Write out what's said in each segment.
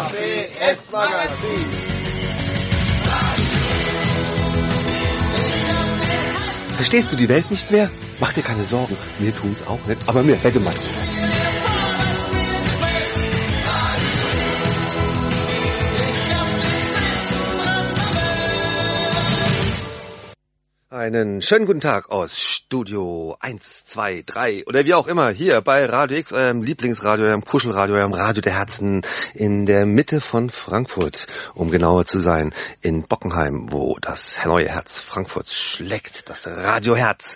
ABS Magazin. Verstehst du die Welt nicht mehr? Mach dir keine Sorgen. Wir tun's auch nicht, aber mir hätte man. Einen schönen guten Tag aus Studio 1, 2, 3 oder wie auch immer hier bei Radio X, eurem Lieblingsradio, eurem Kuschelradio, eurem Radio der Herzen in der Mitte von Frankfurt, um genauer zu sein, in Bockenheim, wo das neue Herz Frankfurts schlägt, das Radioherz.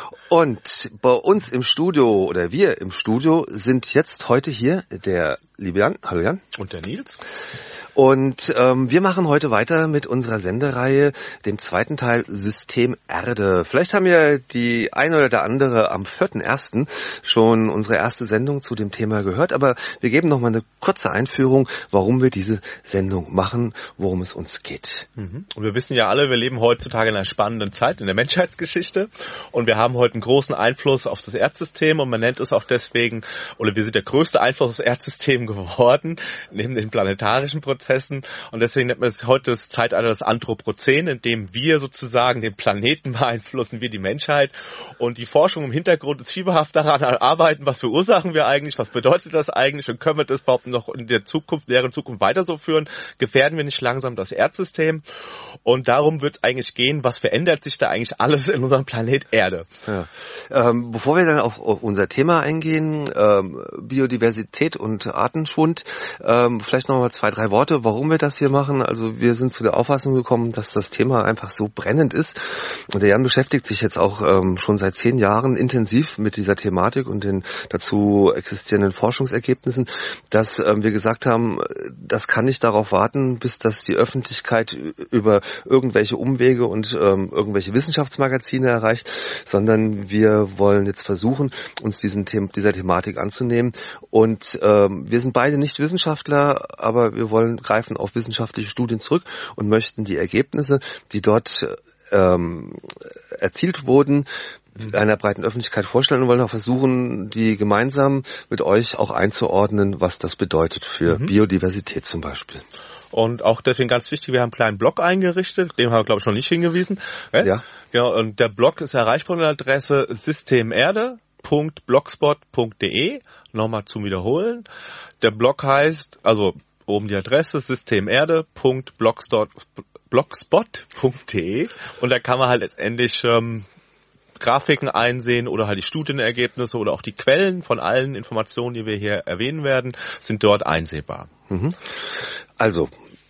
Und bei uns im Studio oder wir im Studio sind jetzt heute hier der liebe Jan. Hallo Jan. Und der Nils. Und wir machen heute weiter mit unserer Sendereihe, dem zweiten Teil System Erde. Vielleicht haben ja die eine oder der andere am 4.1. schon unsere erste Sendung zu dem Thema gehört, aber wir geben noch mal eine kurze Einführung, warum wir diese Sendung machen, worum es uns geht. Und wir wissen ja alle, wir leben heutzutage in einer spannenden Zeit in der Menschheitsgeschichte und wir haben heute einen großen Einfluss auf das Erdsystem und man nennt es auch deswegen, oder wir sind der größte Einfluss aufs Erdsystem geworden, neben den planetarischen Prozessen. Und deswegen nennt man es heute das Zeitalter des Anthropozän, in dem wir sozusagen den Planeten beeinflussen, wir die Menschheit. Und die Forschung im Hintergrund ist fieberhaft daran arbeiten, was verursachen wir eigentlich, was bedeutet das eigentlich und können wir das überhaupt noch in der näheren Zukunft weiter so führen? Gefährden wir nicht langsam das Erdsystem? Und darum wird es eigentlich gehen, was verändert sich da eigentlich alles in unserem Planet Erde? Ja. Bevor wir dann auf unser Thema eingehen, Biodiversität und Artenschwund, vielleicht noch mal 2, 3 Worte, warum wir das hier machen. Also wir sind zu der Auffassung gekommen, dass das Thema einfach so brennend ist. Und der Jan beschäftigt sich jetzt auch schon seit 10 Jahren intensiv mit dieser Thematik und den dazu existierenden Forschungsergebnissen, dass wir gesagt haben, das kann nicht darauf warten, bis das die Öffentlichkeit über irgendwelche Umwege und irgendwelche Wissenschaftsmagazine erreicht, sondern wir wollen jetzt versuchen, uns dieser Thematik anzunehmen. Und wir sind beide nicht Wissenschaftler, aber wir greifen auf wissenschaftliche Studien zurück und möchten die Ergebnisse, die dort erzielt wurden, einer breiten Öffentlichkeit vorstellen und wollen auch versuchen, die gemeinsam mit euch auch einzuordnen, was das bedeutet für Biodiversität zum Beispiel. Und auch deswegen ganz wichtig, wir haben einen kleinen Blog eingerichtet, dem haben wir, glaube ich, noch nicht hingewiesen. Ja. Genau, und der Blog ist erreichbar unter der Adresse systemerde.blogspot.de. Nochmal zum Wiederholen. Der Blog heißt, also oben die Adresse systemerde.blogspot.de und da kann man halt letztendlich Grafiken einsehen oder halt die Studienergebnisse oder auch die Quellen von allen Informationen, die wir hier erwähnen werden, sind dort einsehbar. Also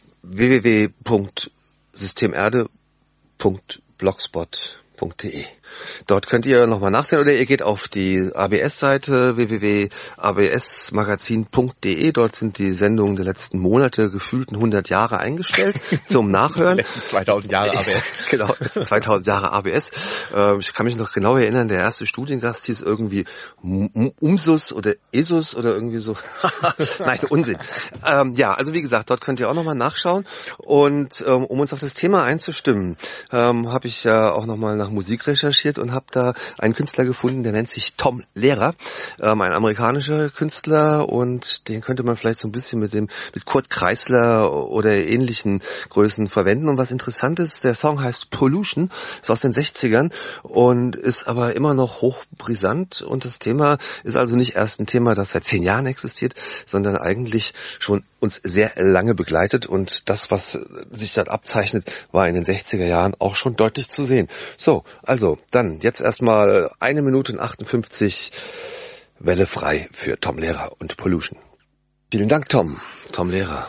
www.systemerde.blogspot.de. Dort könnt ihr nochmal nachsehen oder ihr geht auf die ABS-Seite www.absmagazin.de. Dort sind die Sendungen der letzten Monate gefühlten 100 Jahre eingestellt zum Nachhören. Die letzten 2000 Jahre ABS. Genau, 2000 Jahre ABS. Ich kann mich noch genau erinnern, der erste Studiengast hieß irgendwie Umsus oder Esus oder irgendwie so. Nein, Unsinn. Ja, also wie gesagt, dort könnt ihr auch nochmal nachschauen. Und um uns auf das Thema einzustimmen, habe ich ja auch nochmal nach Musik recherchiert und habe da einen Künstler gefunden, der nennt sich Tom Lehrer, ein amerikanischer Künstler und den könnte man vielleicht so ein bisschen mit Kurt Kreisler oder ähnlichen Größen verwenden. Und was interessant ist, der Song heißt Pollution, ist aus den 60ern und ist aber immer noch hochbrisant und das Thema ist also nicht erst ein Thema, das seit 10 Jahren existiert, sondern eigentlich schon uns sehr lange begleitet und das, was sich dort abzeichnet, war in den 60er Jahren auch schon deutlich zu sehen. So, also dann jetzt erstmal 1 Minute und 58 Welle frei für Tom Lehrer und Pollution. Vielen Dank, Tom Lehrer.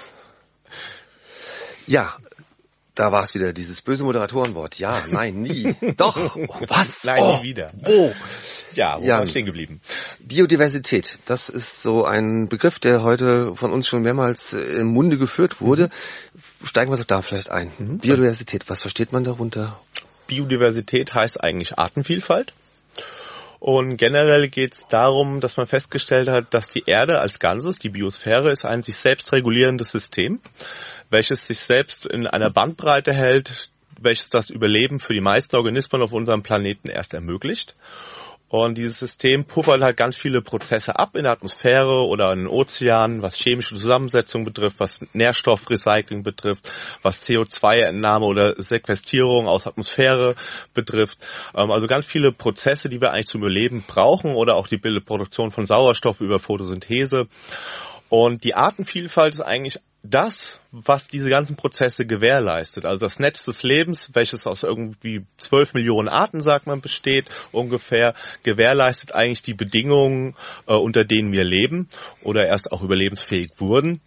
Ja, da war es wieder, dieses böse Moderatorenwort. Ja, nein, nie. Doch, was? Nein, nie wieder. Wo? Ja, wo war stehen geblieben? Biodiversität, das ist so ein Begriff, der heute von uns schon mehrmals im Munde geführt wurde. Steigen wir doch da vielleicht ein. Biodiversität, was versteht man darunter? Biodiversität heißt eigentlich Artenvielfalt. Und generell geht es darum, dass man festgestellt hat, dass die Erde als Ganzes, die Biosphäre, ist ein sich selbst regulierendes System, welches sich selbst in einer Bandbreite hält, welches das Überleben für die meisten Organismen auf unserem Planeten erst ermöglicht. Und dieses System puffert halt ganz viele Prozesse ab in der Atmosphäre oder in den Ozeanen, was chemische Zusammensetzung betrifft, was Nährstoffrecycling betrifft, was CO2-Entnahme oder Sequestrierung aus Atmosphäre betrifft. Also ganz viele Prozesse, die wir eigentlich zum Überleben brauchen oder auch die Produktion von Sauerstoff über Photosynthese. Und die Artenvielfalt ist eigentlich das, was diese ganzen Prozesse gewährleistet. Also das Netz des Lebens, welches aus irgendwie 12 Millionen Arten, sagt man, besteht ungefähr, gewährleistet eigentlich die Bedingungen, unter denen wir leben oder erst auch überlebensfähig wurden.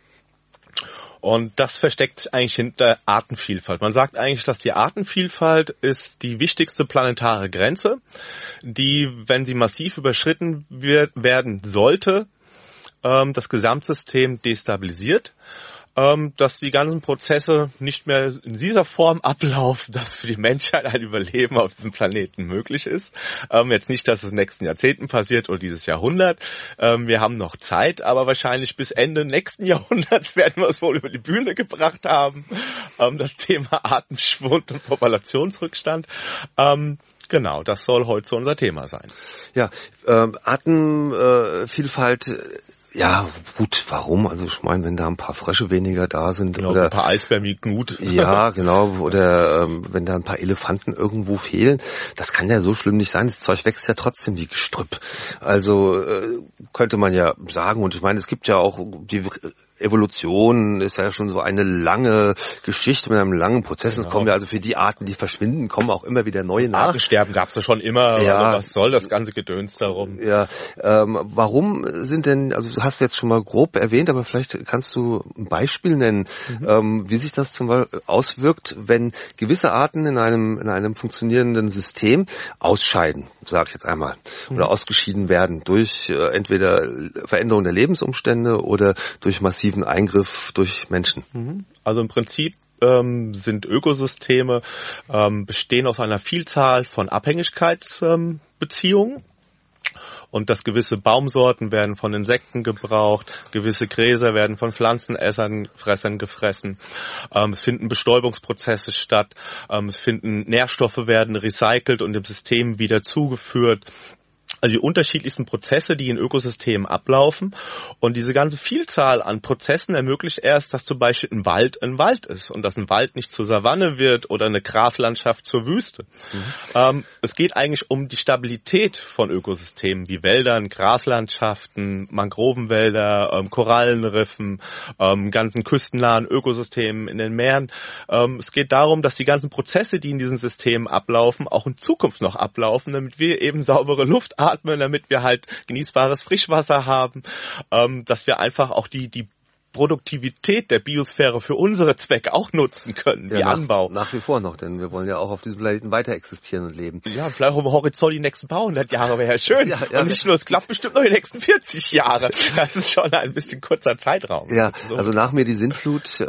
Und das versteckt sich eigentlich hinter Artenvielfalt. Man sagt eigentlich, dass die Artenvielfalt ist die wichtigste planetare Grenze, die, wenn sie massiv überschritten werden sollte, das Gesamtsystem destabilisiert, dass die ganzen Prozesse nicht mehr in dieser Form ablaufen, dass für die Menschheit ein Überleben auf diesem Planeten möglich ist. Jetzt nicht, dass es in den nächsten Jahrzehnten passiert oder dieses Jahrhundert. Wir haben noch Zeit, aber wahrscheinlich bis Ende nächsten Jahrhunderts werden wir es wohl über die Bühne gebracht haben. Das Thema Artenschwund und Populationsrückstand. Genau, das soll heute so unser Thema sein. Ja, Artenvielfalt. Ja, gut, warum? Also ich meine, wenn da ein paar Frösche weniger da sind. Genau, oder so ein paar Eisbären wie Knut. Ja, genau. Oder wenn da ein paar Elefanten irgendwo fehlen, das kann ja so schlimm nicht sein. Das Zeug wächst ja trotzdem wie Gestrüpp. Also könnte man ja sagen, und ich meine, es gibt ja auch die Evolution ist ja schon so eine lange Geschichte mit einem langen Prozess. Genau. Es kommen ja also für die Arten, die verschwinden, kommen auch immer wieder neue nach. Artensterben gab es ja schon immer. Ja. Also was soll das ganze Gedöns darum? Ja, warum sind denn, also du hast jetzt schon mal grob erwähnt, aber vielleicht kannst du ein Beispiel nennen, wie sich das zum Beispiel auswirkt, wenn gewisse Arten in einem funktionierenden System ausscheiden, sage ich jetzt einmal, oder ausgeschieden werden durch entweder Veränderung der Lebensumstände oder durch massiven Eingriff durch Menschen. Also im Prinzip sind Ökosysteme bestehen aus einer Vielzahl von Abhängigkeitsbeziehungen. Und dass gewisse Baumsorten werden von Insekten gebraucht, gewisse Gräser werden von Pflanzenfressern gefressen. Es finden Bestäubungsprozesse statt, es finden Nährstoffe werden recycelt und dem System wieder zugeführt. Also die unterschiedlichsten Prozesse, die in Ökosystemen ablaufen. Und diese ganze Vielzahl an Prozessen ermöglicht erst, dass zum Beispiel ein Wald ist und dass ein Wald nicht zur Savanne wird oder eine Graslandschaft zur Wüste. Es geht eigentlich um die Stabilität von Ökosystemen wie Wäldern, Graslandschaften, Mangrovenwälder, Korallenriffen, ganzen küstennahen Ökosystemen in den Meeren. Es geht darum, dass die ganzen Prozesse, die in diesen Systemen ablaufen, auch in Zukunft noch ablaufen, damit wir eben saubere Luft atmen, damit wir halt genießbares Frischwasser haben, dass wir einfach auch die Produktivität der Biosphäre für unsere Zwecke auch nutzen können, wie Anbau. Nach wie vor noch, denn wir wollen ja auch auf diesem Planeten weiter existieren und leben. Ja, vielleicht auf dem Horizont die nächsten paar hundert Jahre wäre ja schön. Ja, und nicht nur, es klappt bestimmt noch die nächsten 40 Jahre. Das ist schon ein bisschen kurzer Zeitraum. Ja, also nach mir die Sintflut,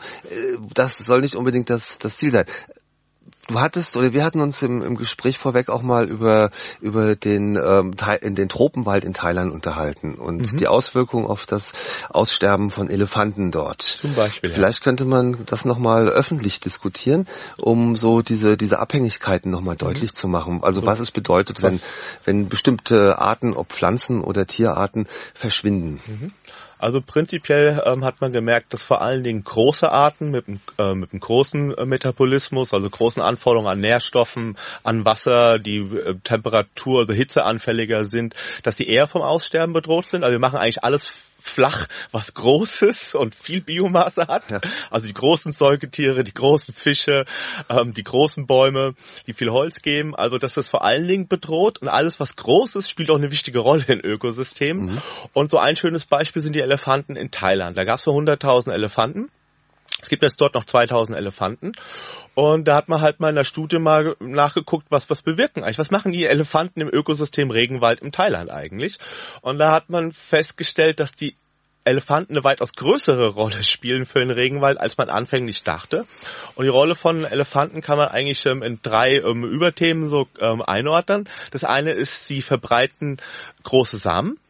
das soll nicht unbedingt das Ziel sein. Wir hatten uns im Gespräch vorweg auch mal über den in den Tropenwald in Thailand unterhalten und die Auswirkungen auf das Aussterben von Elefanten dort. Zum Beispiel. Vielleicht könnte man das nochmal öffentlich diskutieren, um so diese Abhängigkeiten nochmal deutlich zu machen. Also was es bedeutet, wenn bestimmte Arten, ob Pflanzen oder Tierarten, verschwinden. Also prinzipiell hat man gemerkt, dass vor allen Dingen große Arten mit einem großen Metabolismus, also großen Anforderungen an Nährstoffen, an Wasser, die Temperatur, also hitzeanfälliger sind, dass sie eher vom Aussterben bedroht sind. Also wir machen eigentlich alles flach, was Großes und viel Biomasse hat. Ja. Also die großen Säugetiere, die großen Fische, die großen Bäume, die viel Holz geben. Also das ist vor allen Dingen bedroht. Und alles, was groß ist, spielt auch eine wichtige Rolle in Ökosystemen. Und so ein schönes Beispiel sind die Elefanten in Thailand. Da gab es so 100.000 Elefanten. Es gibt jetzt dort noch 2.000 Elefanten. Und da hat man halt mal in der Studie mal nachgeguckt, was bewirken eigentlich. Was machen die Elefanten im Ökosystem Regenwald in Thailand eigentlich? Und da hat man festgestellt, dass die Elefanten eine weitaus größere Rolle spielen für den Regenwald, als man anfänglich dachte. Und die Rolle von Elefanten kann man eigentlich in 3 Überthemen so einordnen. Das eine ist, sie verbreiten große Samen.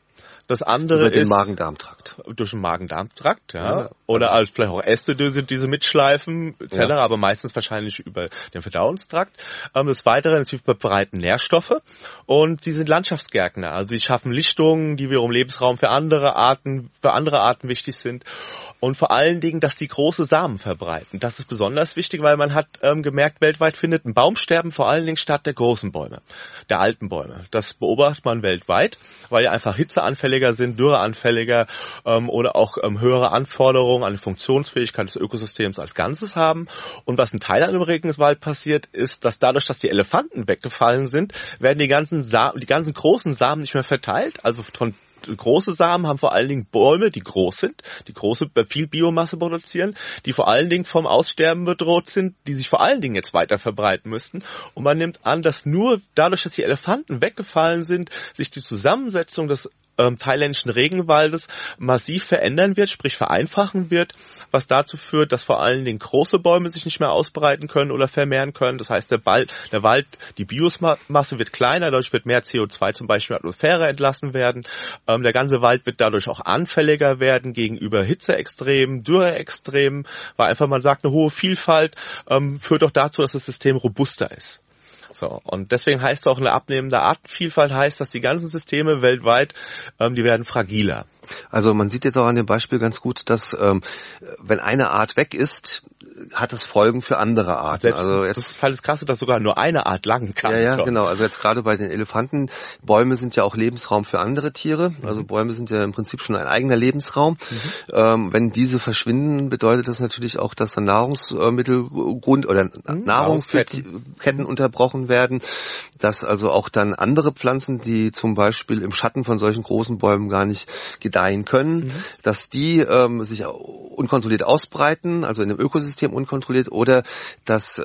Das andere über den ist Magen-Darm-Trakt. Durch den Magen-Darm-Trakt, ja. Oder also vielleicht auch Äste, diese mitschleifen, etc., ja. Aber meistens wahrscheinlich über den Verdauungstrakt. Das Weitere natürlich verbreiten Nährstoffe und sie sind Landschaftsgärtner. Also sie schaffen Lichtungen, die wiederum Lebensraum für andere Arten wichtig sind. Und vor allen Dingen, dass die große Samen verbreiten. Das ist besonders wichtig, weil man hat gemerkt, weltweit findet ein Baumsterben vor allen Dingen statt der großen Bäume, der alten Bäume. Das beobachtet man weltweit, weil die einfach hitzeanfälliger sind, dürreanfälliger oder auch höhere Anforderungen an die Funktionsfähigkeit des Ökosystems als Ganzes haben. Und was in Thailand im Regenwald passiert, ist, dass dadurch, dass die Elefanten weggefallen sind, werden die ganzen großen Samen nicht mehr verteilt, also von große Samen haben vor allen Dingen Bäume, die groß sind, die viel Biomasse produzieren, die vor allen Dingen vom Aussterben bedroht sind, die sich vor allen Dingen jetzt weiter verbreiten müssten. Und man nimmt an, dass nur dadurch, dass die Elefanten weggefallen sind, sich die Zusammensetzung des thailändischen Regenwaldes massiv verändern wird, sprich vereinfachen wird, was dazu führt, dass vor allen Dingen große Bäume sich nicht mehr ausbreiten können oder vermehren können. Das heißt, der Wald, die Biomasse wird kleiner, dadurch wird mehr CO2 zum Beispiel in die Atmosphäre entlassen werden. Der ganze Wald wird dadurch auch anfälliger werden gegenüber Hitzeextremen, Dürreextremen, weil einfach man sagt, eine hohe Vielfalt führt doch dazu, dass das System robuster ist. So, und deswegen heißt auch eine abnehmende Artenvielfalt heißt, dass die ganzen Systeme weltweit, die werden fragiler. Also man sieht jetzt auch an dem Beispiel ganz gut, dass wenn eine Art weg ist, hat es Folgen für andere Arten. Selbst, also jetzt, das ist halt das Krasse, dass sogar nur eine Art lang kann. Ja, genau. Also jetzt gerade bei den Elefanten, Bäume sind ja auch Lebensraum für andere Tiere. Also Bäume sind ja im Prinzip schon ein eigener Lebensraum. Wenn diese verschwinden, bedeutet das natürlich auch, dass dann Nahrungsmittelgrund oder Nahrungsketten unterbrochen werden, dass also auch dann andere Pflanzen, die zum Beispiel im Schatten von solchen großen Bäumen gar nicht gedeihen können, dass die sich unkontrolliert ausbreiten, also in dem Ökosystem unkontrolliert, oder dass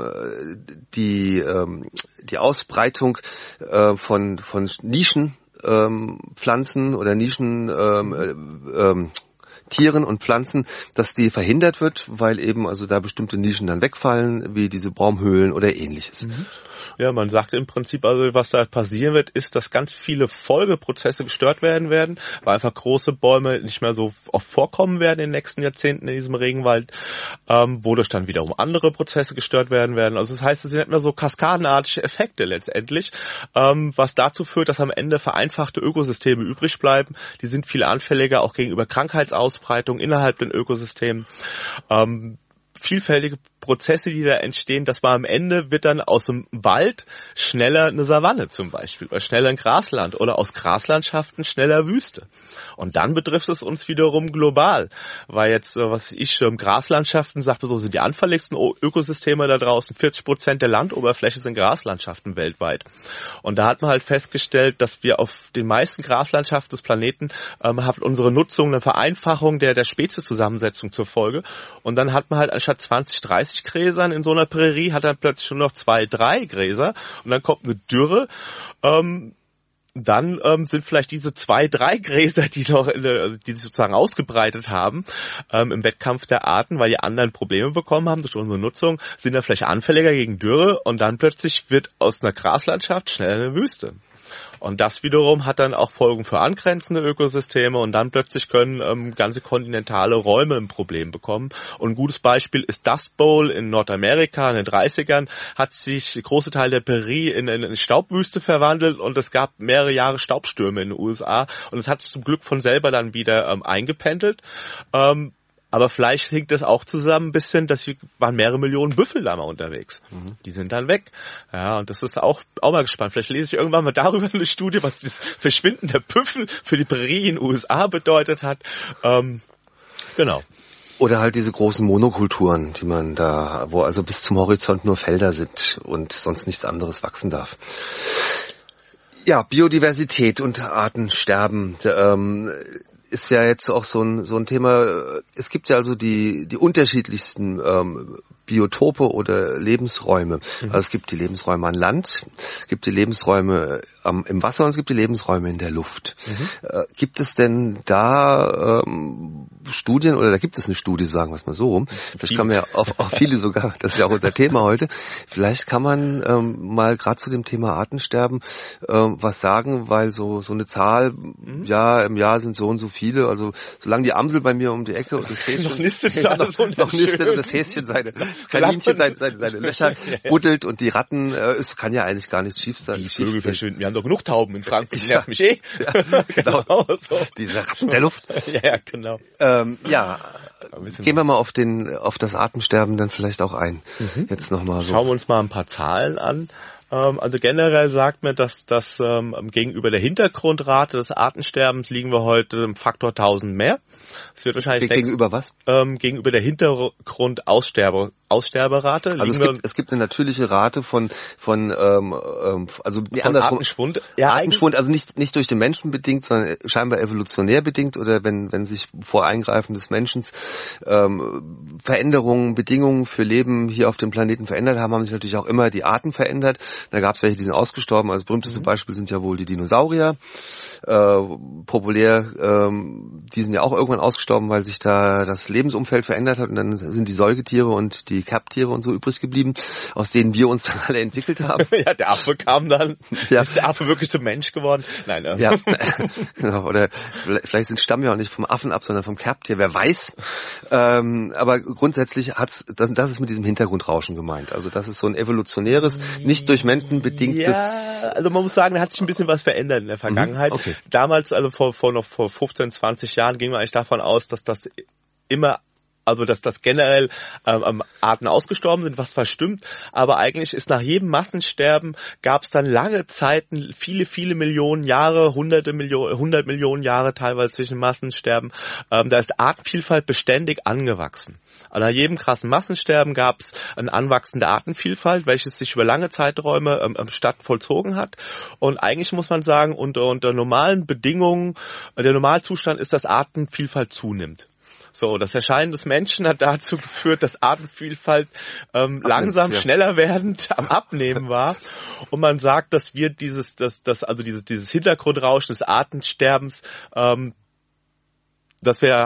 die Ausbreitung von Nischenpflanzen oder Tieren und Pflanzen, dass die verhindert wird, weil eben also da bestimmte Nischen dann wegfallen, wie diese Baumhöhlen oder ähnliches. Ja, man sagt im Prinzip, also was da passieren wird, ist, dass ganz viele Folgeprozesse gestört werden, weil einfach große Bäume nicht mehr so oft vorkommen werden in den nächsten Jahrzehnten in diesem Regenwald, wodurch dann wiederum andere Prozesse gestört werden. Also das heißt, es sind nicht mehr so kaskadenartige Effekte letztendlich, was dazu führt, dass am Ende vereinfachte Ökosysteme übrig bleiben. Die sind viel anfälliger auch gegenüber Krankheitsausbreitung innerhalb den Ökosystemen. Vielfältige Prozesse, die da entstehen, dass man am Ende wird dann aus dem Wald schneller eine Savanne zum Beispiel oder schneller ein Grasland oder aus Graslandschaften schneller Wüste. Und dann betrifft es uns wiederum global, weil jetzt, Graslandschaften, sagte so, sind die anfälligsten Ökosysteme da draußen. 40% der Landoberfläche sind Graslandschaften weltweit. Und da hat man halt festgestellt, dass wir auf den meisten Graslandschaften des Planeten hat unsere Nutzung eine Vereinfachung der Spezieszusammensetzung zur Folge. Und dann hat man halt anstatt 20, 30 Gräsern in so einer Prärie, hat dann plötzlich nur noch 2, 3 Gräser und dann kommt eine Dürre. Dann sind vielleicht diese 2, 3 Gräser, die sich sozusagen ausgebreitet haben im Wettkampf der Arten, weil die anderen Probleme bekommen haben durch unsere Nutzung, sind dann vielleicht anfälliger gegen Dürre und dann plötzlich wird aus einer Graslandschaft schnell eine Wüste. Und das wiederum hat dann auch Folgen für angrenzende Ökosysteme und dann plötzlich können ganze kontinentale Räume ein Problem bekommen. Und ein gutes Beispiel ist Dust Bowl in Nordamerika in den 30ern, hat sich große Teile der Prärie in eine Staubwüste verwandelt und es gab mehrere Jahre Staubstürme in den USA und es hat sich zum Glück von selber dann wieder eingependelt. Aber vielleicht hängt das auch zusammen ein bisschen, waren mehrere Millionen Büffel da mal unterwegs. Die sind dann weg. Ja, und das ist auch mal gespannt. Vielleicht lese ich irgendwann mal darüber eine Studie, was das Verschwinden der Büffel für die Prärie in den USA bedeutet hat. Genau. Oder halt diese großen Monokulturen, die man da, wo also bis zum Horizont nur Felder sind und sonst nichts anderes wachsen darf. Ja, Biodiversität und Artensterben. Ist ja jetzt auch so ein Thema. Es gibt ja also die unterschiedlichsten Biotope oder Lebensräume. Also es gibt die Lebensräume an Land, es gibt die Lebensräume im Wasser und es gibt die Lebensräume in der Luft. Gibt es denn da Studien, oder da gibt es eine Studie, sagen wir es mal so rum. Das kann man ja auf viele sogar, das ist ja auch unser Thema heute. Vielleicht kann man mal gerade zu dem Thema Artensterben was sagen, weil so eine Zahl, ja, im Jahr sind so und so viele, also solange die Amsel bei mir um die Ecke und das Häschen noch nistet und das Häschen seine Kaninchen seine Löcher buddelt und die Ratten, es kann ja eigentlich gar nichts schief sein. Die Vögel verschwinden. Wir haben doch genug Tauben in Frankfurt, die nervt mich eh. Ja, genau. So. Diese Ratten der Luft. Ja, genau. Gehen wir mal auf das Artensterben dann vielleicht auch ein. Jetzt nochmal so. Schauen wir uns mal ein paar Zahlen an. Also generell sagt man, dass gegenüber der Hintergrundrate des Artensterbens liegen wir heute im Faktor 1000 mehr. Das wird wahrscheinlich gegenüber was? Gegenüber der Hintergrund-Aussterberate. Also es gibt eine natürliche Rate von Artenschwund. Ja, Artenschwund, also nicht durch den Menschen bedingt, sondern scheinbar evolutionär bedingt, oder wenn sich vor Eingreifen des Menschen Veränderungen, Bedingungen für Leben hier auf dem Planeten verändert haben, haben sich natürlich auch immer die Arten verändert. Da gab es welche, die sind ausgestorben. Also das berühmteste Beispiel sind ja wohl die Dinosaurier. Populär, die sind ja auch irgendwann ausgestorben, weil sich da das Lebensumfeld verändert hat, und dann sind die Säugetiere und die Kerbtiere und so übrig geblieben, aus denen wir uns dann alle entwickelt haben. Ja, der Affe kam dann. Ja. Ist der Affe wirklich zum Mensch geworden? Nein. Ja, genau. Oder vielleicht stammen wir auch nicht vom Affen ab, sondern vom Kerbtier, wer weiß. Aber grundsätzlich das ist mit diesem Hintergrundrauschen gemeint. Also das ist so ein evolutionäres, nicht durch Menschen bedingtes... Ja, also man muss sagen, da hat sich ein bisschen was verändert in der Vergangenheit. Okay. Damals, also vor 15, 20 Jahren, ging man eigentlich davon aus, dass das generell Arten ausgestorben sind, was zwar stimmt, aber eigentlich ist nach jedem Massensterben gab es dann lange Zeiten, viele Millionen Jahre, 100 Millionen Jahre teilweise zwischen Massensterben, da ist Artenvielfalt beständig angewachsen. Also nach jedem krassen Massensterben gab es ein Anwachsen der Artenvielfalt, welches sich über lange Zeiträume vollzogen hat, und eigentlich muss man sagen, unter normalen Bedingungen, der Normalzustand ist, dass Artenvielfalt zunimmt. So, das Erscheinen des Menschen hat dazu geführt, dass Artenvielfalt langsam, schneller werdend am Abnehmen war. Und man sagt, dass wir dieses Hintergrundrauschen des Artensterbens, dass wir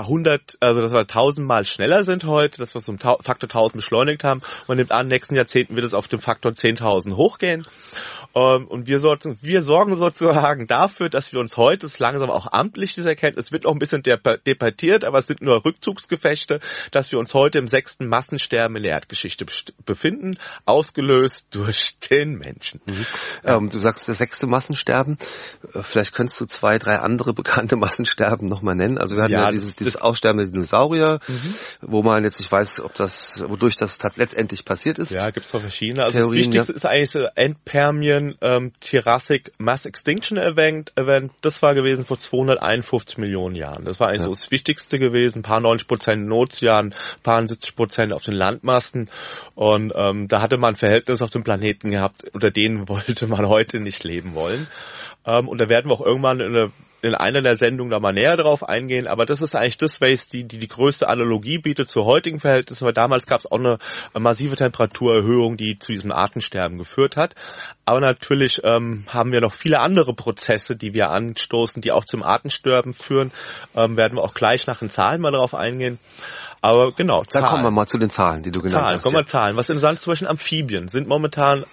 1000-mal schneller sind heute, dass wir es um Faktor 1000 beschleunigt haben. Man nimmt an, in den nächsten Jahrzehnten wird es auf den Faktor 10.000 hochgehen. Und wir sorgen sozusagen dafür, dass wir uns heute, das ist langsam auch amtlich, diese Erkenntnis, wird noch ein bisschen debattiert, aber es sind nur Rückzugsgefechte, dass wir uns heute im 6. Massensterben in der Erdgeschichte befinden, ausgelöst durch den Menschen. Du sagst, das 6. Massensterben. Vielleicht könntest du 2, 3 andere bekannte Massensterben nochmal nennen. Also wir hatten dieses Aussterben der Dinosaurier, wo man jetzt nicht weiß, wodurch das letztendlich passiert ist. Ja, gibt es verschiedene. Also Theorien, das Wichtigste ist eigentlich das End-Permian Jurassic Mass Extinction Event. Das war gewesen vor 251 Millionen Jahren. Das war eigentlich so das Wichtigste gewesen. Ein paar 90% in den Ozeanen, ein paar 70% auf den Landmassen. Und da hatte man ein Verhältnis auf dem Planeten gehabt, unter denen wollte man heute nicht leben wollen. Und da werden wir auch irgendwann in einer der Sendungen da mal näher drauf eingehen, aber das ist eigentlich das, was die größte Analogie bietet zu heutigen Verhältnissen, weil damals gab es auch eine massive Temperaturerhöhung, die zu diesem Artensterben geführt hat. Aber natürlich haben wir noch viele andere Prozesse, die wir anstoßen, die auch zum Artensterben führen. Werden wir auch gleich nach den Zahlen mal drauf eingehen. Aber genau, Zahlen. Da kommen wir mal zu den Zahlen, die du genannt hast. Kommen wir Zahlen. Was interessant ist, zum Beispiel Amphibien sind momentan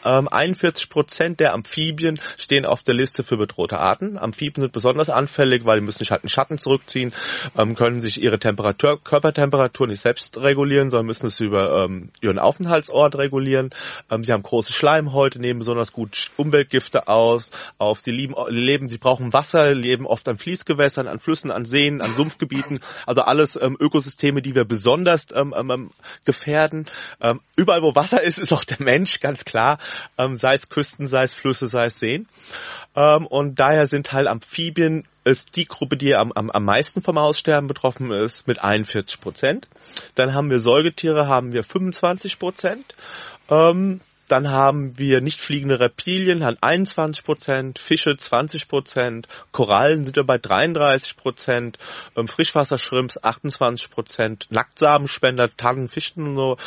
41% der Amphibien stehen auf der Liste für bedrohte Arten. Amphibien sind besonders anfällig, weil die müssen sich halt in Schatten zurückziehen, können sich ihre Körpertemperatur nicht selbst regulieren, sondern müssen es über ihren Aufenthaltsort regulieren. Sie haben große Schleimhäute, nehmen besonders gut Umweltgifte auf. Sie brauchen Wasser, leben oft an Fließgewässern, an Flüssen, an Seen, an Sumpfgebieten. Also alles Ökosysteme, die wir besonders gefährden. Überall, wo Wasser ist auch der Mensch, ganz klar. Sei es Küsten, sei es Flüsse, sei es Seen. Und daher sind halt Amphibien ist die Gruppe, die am meisten vom Aussterben betroffen ist, mit 41%. Dann haben wir Säugetiere, 25%. Dann haben wir nicht fliegende Reptilien, haben 21%, Fische 20%, Korallen sind wir bei 33%, Frischwasserschrimps 28%, Nacktsamenspender, Tannen, Fischten und so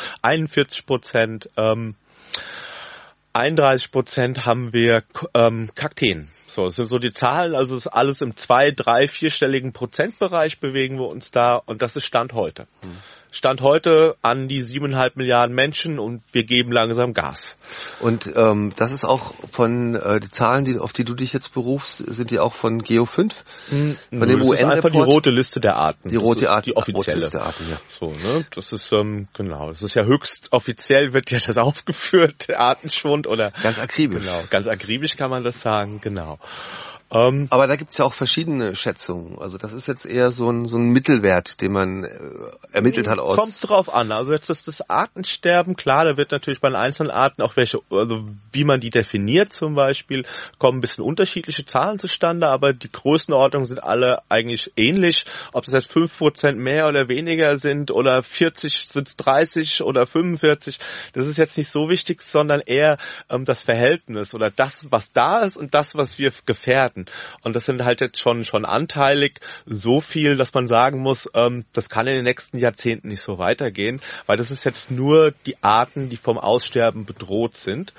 41%, 31% haben wir Kakteen. So, das sind so die Zahlen, also ist alles im 2-, 3-, 4-stelligen Prozentbereich bewegen wir uns da und das ist Stand heute. Stand heute an die 7,5 Milliarden Menschen und wir geben langsam Gas. Und das ist auch von die Zahlen, auf die du dich jetzt berufst, sind die auch von Geo5? Von dem UN-Report? Das ist einfach die rote Liste der Arten. Die rote Art, die offizielle. Liste der Arten, ja. So, ne? Das ist genau. Das ist ja höchst offiziell wird ja das aufgeführt, der Artenschwund oder ganz akribisch. Genau, ganz akribisch kann man das sagen, genau. Aber da gibt's ja auch verschiedene Schätzungen. Also das ist jetzt eher so ein Mittelwert, den man ermittelt hat aus. Kommt drauf an. Also jetzt ist das Artensterben, klar, da wird natürlich bei den einzelnen Arten auch also wie man die definiert zum Beispiel, kommen ein bisschen unterschiedliche Zahlen zustande, aber die Größenordnungen sind alle eigentlich ähnlich. Ob das jetzt 5% mehr oder weniger sind oder 40, sind's 30 oder 45, das ist jetzt nicht so wichtig, sondern eher das Verhältnis oder das, was da ist und das, was wir gefährden. Und das sind halt jetzt schon anteilig so viel, dass man sagen muss, das kann in den nächsten Jahrzehnten nicht so weitergehen, weil das ist jetzt nur die Arten, die vom Aussterben bedroht sind.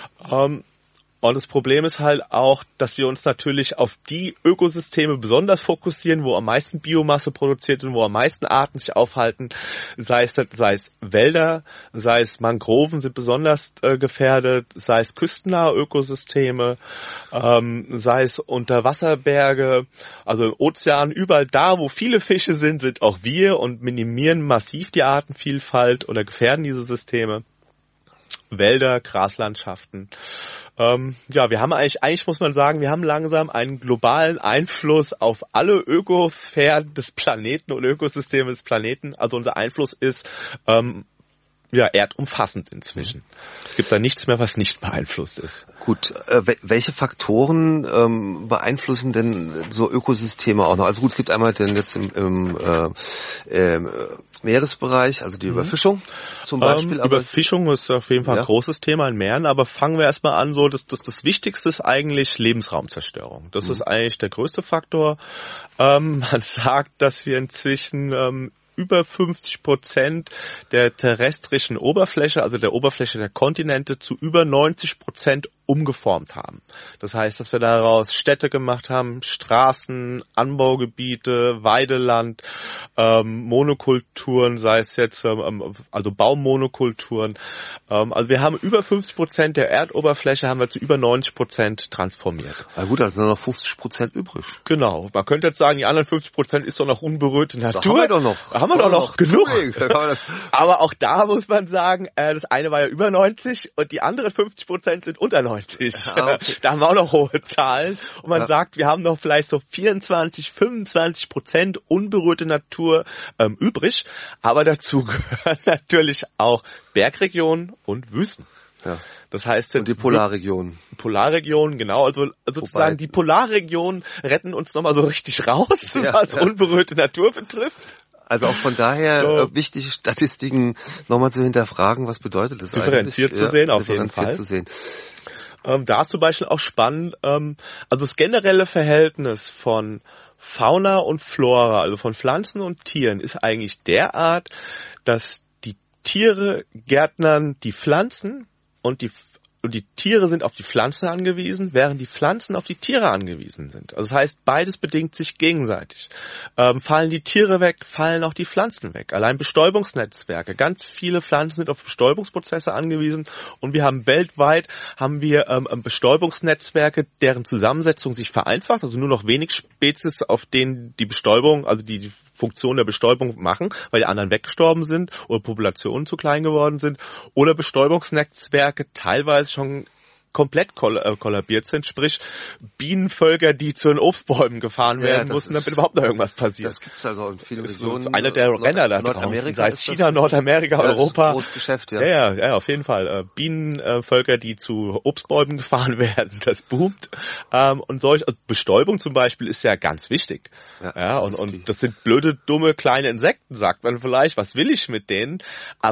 Und das Problem ist halt auch, dass wir uns natürlich auf die Ökosysteme besonders fokussieren, wo am meisten Biomasse produziert wird, wo am meisten Arten sich aufhalten, sei es Wälder, sei es Mangroven sind besonders gefährdet, sei es küstennahe Ökosysteme, sei es Unterwasserberge, also im Ozean, überall da, wo viele Fische sind auch wir und minimieren massiv die Artenvielfalt oder gefährden diese Systeme. Wälder, Graslandschaften. Wir haben eigentlich muss man sagen, wir haben langsam einen globalen Einfluss auf alle Ökosphären des Planeten und Ökosysteme des Planeten. Also unser Einfluss ist erdumfassend inzwischen. Es gibt da nichts mehr, was nicht beeinflusst ist. Gut, welche Faktoren beeinflussen denn so Ökosysteme auch noch? Also gut, es gibt einmal den jetzt im Meeresbereich, also die Überfischung zum Beispiel. Überfischung ist auf jeden Fall ein großes Thema in Meeren, aber fangen wir erstmal an, so das Wichtigste ist eigentlich Lebensraumzerstörung. Das ist eigentlich der größte Faktor. Man sagt, dass wir inzwischen über 50% der terrestrischen Oberfläche, also der Oberfläche der Kontinente, zu über 90% umgeformt haben. Das heißt, dass wir daraus Städte gemacht haben, Straßen, Anbaugebiete, Weideland, Monokulturen, sei es jetzt also Baummonokulturen. Also wir haben über 50% der Erdoberfläche haben wir zu über 90% transformiert. Na gut, also noch 50% übrig. Genau. Man könnte jetzt sagen, die anderen 50% ist doch noch unberührte Natur. Da haben wir doch noch. Haben wir doch noch genug. Aber auch da muss man sagen, das eine war ja über 90 und die anderen 50% sind unter 90. Ja, okay. Da haben wir auch noch hohe Zahlen. Und man sagt, wir haben noch vielleicht so 24-25% unberührte Natur übrig. Aber dazu gehören natürlich auch Bergregionen und Wüsten. Ja. Das heißt, und die Polarregionen. Polarregionen, genau. Also sozusagen die Polarregionen retten uns nochmal so richtig raus, was unberührte Natur betrifft. Also auch von daher wichtig, Statistiken nochmal zu hinterfragen, was bedeutet das differenziert eigentlich? Zu sehen, auf jeden Fall. Zu sehen. Da zum Beispiel auch spannend, also das generelle Verhältnis von Fauna und Flora, also von Pflanzen und Tieren, ist eigentlich derart, dass die Tiere gärtnern die Pflanzen und die Tiere sind auf die Pflanzen angewiesen, während die Pflanzen auf die Tiere angewiesen sind. Also das heißt, beides bedingt sich gegenseitig. Fallen die Tiere weg, fallen auch die Pflanzen weg. Allein Bestäubungsnetzwerke. Ganz viele Pflanzen sind auf Bestäubungsprozesse angewiesen und wir haben weltweit Bestäubungsnetzwerke, deren Zusammensetzung sich vereinfacht. Also nur noch wenig Spezies, auf denen die Bestäubung, also die Funktion der Bestäubung machen, weil die anderen weggestorben sind oder Populationen zu klein geworden sind. Oder Bestäubungsnetzwerke teilweise schon komplett kollabiert sind, sprich Bienenvölker, die zu den Obstbäumen gefahren werden mussten, damit überhaupt noch irgendwas passiert. Das gibt's also in vielen Regionen. Das ist einer der Renner da draußen, sei es China, Nordamerika, Europa. Das ist ein großes Geschäft, Ja, auf jeden Fall. Bienenvölker, die zu Obstbäumen gefahren werden, das boomt. Und solche Bestäubung zum Beispiel ist ja ganz wichtig. Ja, und das sind blöde, dumme, kleine Insekten, sagt man vielleicht. Was will ich mit denen? Aber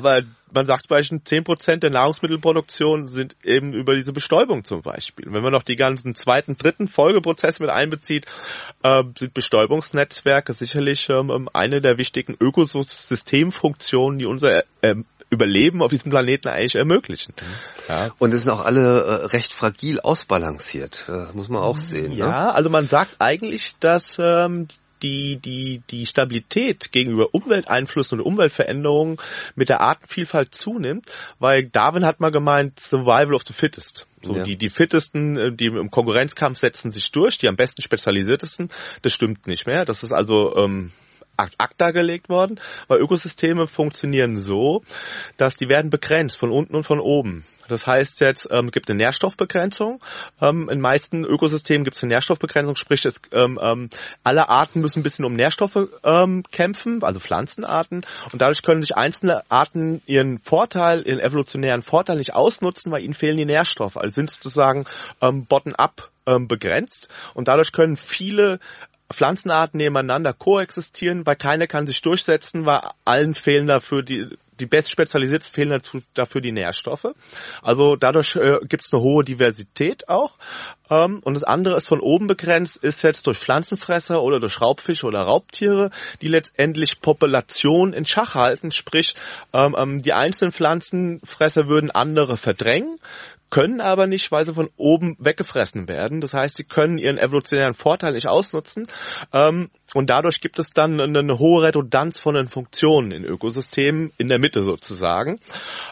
man sagt zum Beispiel, 10% der Nahrungsmittelproduktion sind eben über diese Bestäubung zum Beispiel. Wenn man noch die ganzen zweiten, dritten Folgeprozesse mit einbezieht, sind Bestäubungsnetzwerke sicherlich eine der wichtigen Ökosystemfunktionen, die unser Überleben auf diesem Planeten eigentlich ermöglichen. Ja. Und es sind auch alle recht fragil ausbalanciert. Das muss man auch sehen. Ja, ne? Also man sagt eigentlich, dass die Stabilität gegenüber Umwelteinflüssen und Umweltveränderungen mit der Artenvielfalt zunimmt, weil Darwin hat mal gemeint, Survival of the Fittest. So, ja. Die Fittesten, die im Konkurrenzkampf setzen sich durch, die am besten spezialisiertesten, das stimmt nicht mehr. Das ist also ad acta gelegt worden, weil Ökosysteme funktionieren so, dass die werden begrenzt von unten und von oben. Das heißt jetzt, gibt eine Nährstoffbegrenzung. In meisten Ökosystemen gibt es eine Nährstoffbegrenzung, sprich, alle Arten müssen ein bisschen um Nährstoffe kämpfen, also Pflanzenarten. Und dadurch können sich einzelne Arten ihren evolutionären Vorteil nicht ausnutzen, weil ihnen fehlen die Nährstoffe. Also sind sozusagen bottom-up begrenzt. Und dadurch können viele Pflanzenarten nebeneinander koexistieren, weil keine kann sich durchsetzen, weil allen fehlen dafür die best spezialisierten fehlen dafür die Nährstoffe. Also dadurch gibt es eine hohe Diversität auch. Und das andere ist von oben begrenzt, ist jetzt durch Pflanzenfresser oder durch Raubfische oder Raubtiere, die letztendlich Populationen in Schach halten. Sprich, die einzelnen Pflanzenfresser würden andere verdrängen, können aber nicht, weil sie von oben weggefressen werden. Das heißt, sie können ihren evolutionären Vorteil nicht ausnutzen. Und dadurch gibt es dann eine hohe Redundanz von den Funktionen in Ökosystemen in der Mitte sozusagen.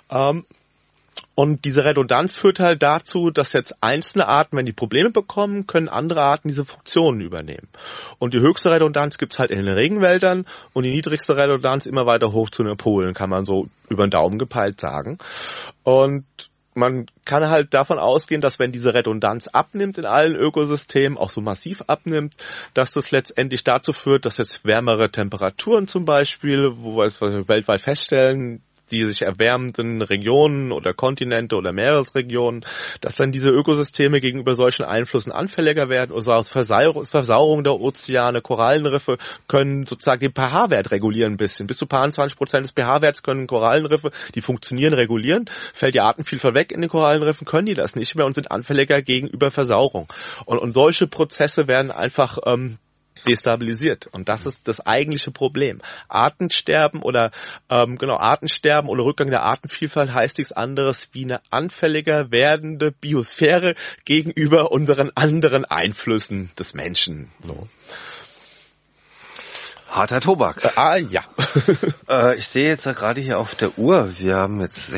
Und diese Redundanz führt halt dazu, dass jetzt einzelne Arten, wenn die Probleme bekommen, können andere Arten diese Funktionen übernehmen. Und die höchste Redundanz gibt's halt in den Regenwäldern und die niedrigste Redundanz immer weiter hoch zu den Polen, kann man so über den Daumen gepeilt sagen. Und man kann halt davon ausgehen, dass wenn diese Redundanz abnimmt in allen Ökosystemen, auch so massiv abnimmt, dass das letztendlich dazu führt, dass jetzt wärmere Temperaturen zum Beispiel, wo wir es weltweit feststellen, die sich erwärmenden Regionen oder Kontinente oder Meeresregionen, dass dann diese Ökosysteme gegenüber solchen Einflüssen anfälliger werden. Oder Versauerung der Ozeane, Korallenriffe können sozusagen den pH-Wert regulieren ein bisschen. Bis zu 20% des pH-Werts können Korallenriffe, die funktionieren, regulieren. Fällt die Artenvielfalt weg in den Korallenriffen, können die das nicht mehr und sind anfälliger gegenüber Versauerung. Und solche Prozesse werden einfach destabilisiert. Und das ist das eigentliche Problem. Artensterben oder Rückgang der Artenvielfalt heißt nichts anderes wie eine anfälliger werdende Biosphäre gegenüber unseren anderen Einflüssen des Menschen. So. Harter Tobak. Ja. Ich sehe jetzt gerade hier auf der Uhr, wir haben jetzt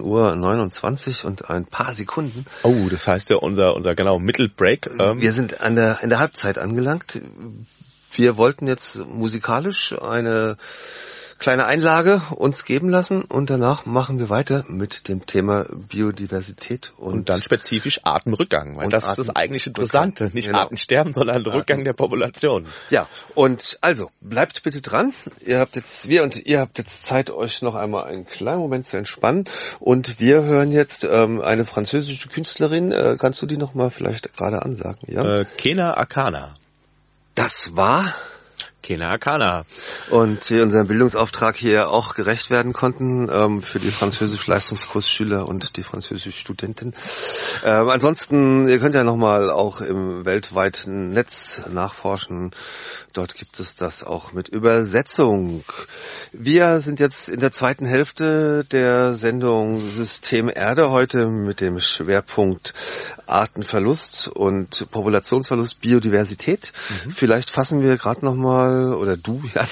16:29 und ein paar Sekunden. Oh, das heißt ja unser Mittelbreak. Wir sind in der Halbzeit angelangt. Wir wollten jetzt musikalisch eine kleine Einlage uns geben lassen und danach machen wir weiter mit dem Thema Biodiversität und dann spezifisch Artenrückgang, weil das ist das eigentlich Interessante, nicht genau. Artensterben, sondern Rückgang der Population. Ja, und also bleibt bitte dran. Ihr habt jetzt Zeit, euch noch einmal einen kleinen Moment zu entspannen und wir hören jetzt eine französische Künstlerin. Kannst du die noch mal vielleicht gerade ansagen? Ja? Kena Akana. Das war Kena Akana. Und wir unserem Bildungsauftrag hier auch gerecht werden konnten für die Französisch-Leistungskursschüler und die Französisch-Studenten. Ansonsten, ihr könnt ja nochmal auch im weltweiten Netz nachforschen. Dort gibt es das auch mit Übersetzung. Wir sind jetzt in der zweiten Hälfte der Sendung System Erde heute mit dem Schwerpunkt Artenverlust und Populationsverlust, Biodiversität. Vielleicht fassen wir gerade nochmal oder du, Jan.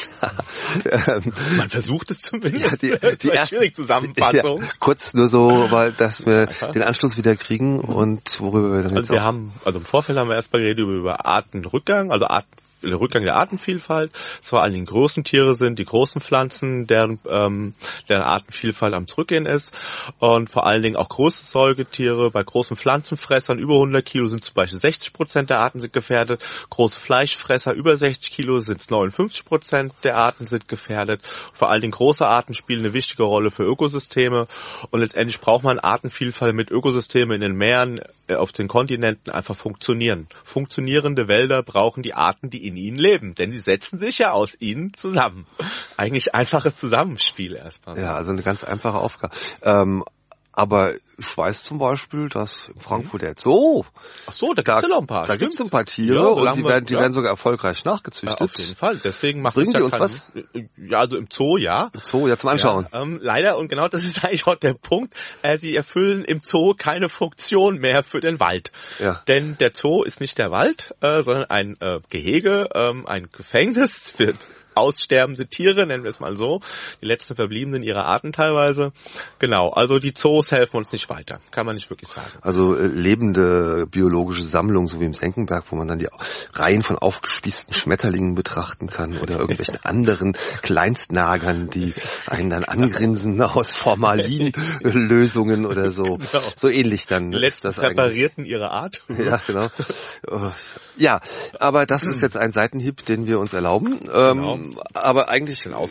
Man versucht es zumindest. Ja, die erste schwierige Zusammenfassung. Ja, kurz nur so, weil dass wir den Anschluss wieder kriegen und worüber wir dann jetzt im Vorfeld haben wir erstmal geredet über Artenrückgang, also Rückgang der Artenvielfalt, es vor allen Dingen großen Tiere sind, die großen Pflanzen, deren Artenvielfalt am Zurückgehen ist und vor allen Dingen auch große Säugetiere. Bei großen Pflanzenfressern über 100 Kilo sind zum Beispiel 60% der Arten sind gefährdet, große Fleischfresser über 60 Kilo sind 59% der Arten sind gefährdet. Vor allen Dingen große Arten spielen eine wichtige Rolle für Ökosysteme und letztendlich braucht man Artenvielfalt mit Ökosystemen in den Meeren, auf den Kontinenten einfach funktionieren. Funktionierende Wälder brauchen die Arten, die in ihnen leben, denn sie setzen sich ja aus ihnen zusammen. Eigentlich einfaches Zusammenspiel erstmal. Ja, also eine ganz einfache Aufgabe. Aber ich weiß zum Beispiel, dass in Frankfurt jetzt Ach so, da gibt's ja noch ein paar. Da gibt's ein paar Tiere und die werden sogar erfolgreich nachgezüchtet. Ja, auf jeden Fall. Deswegen macht Bringen die uns was? Ja, also im Zoo, ja. Im Zoo, ja, zum Anschauen. Ja, leider, und genau das ist eigentlich auch der Punkt, sie erfüllen im Zoo keine Funktion mehr für den Wald. Ja. Denn der Zoo ist nicht der Wald, sondern ein Gehege, ein Gefängnis für aussterbende Tiere, nennen wir es mal so, die letzten Verbliebenen ihrer Arten teilweise. Genau, also die Zoos helfen uns nicht weiter, kann man nicht wirklich sagen. Also lebende biologische Sammlung, so wie im Senckenberg, wo man dann die Reihen von aufgespießten Schmetterlingen betrachten kann oder irgendwelchen anderen Kleinstnagern, die einen dann angrinsen aus Formalinlösungen oder so. Genau. So ähnlich dann. Die letzten Präparierten ihre Art. Ja, genau. Ja, aber das ist jetzt ein Seitenhieb, den wir uns erlauben. Genau. Aber eigentlich ein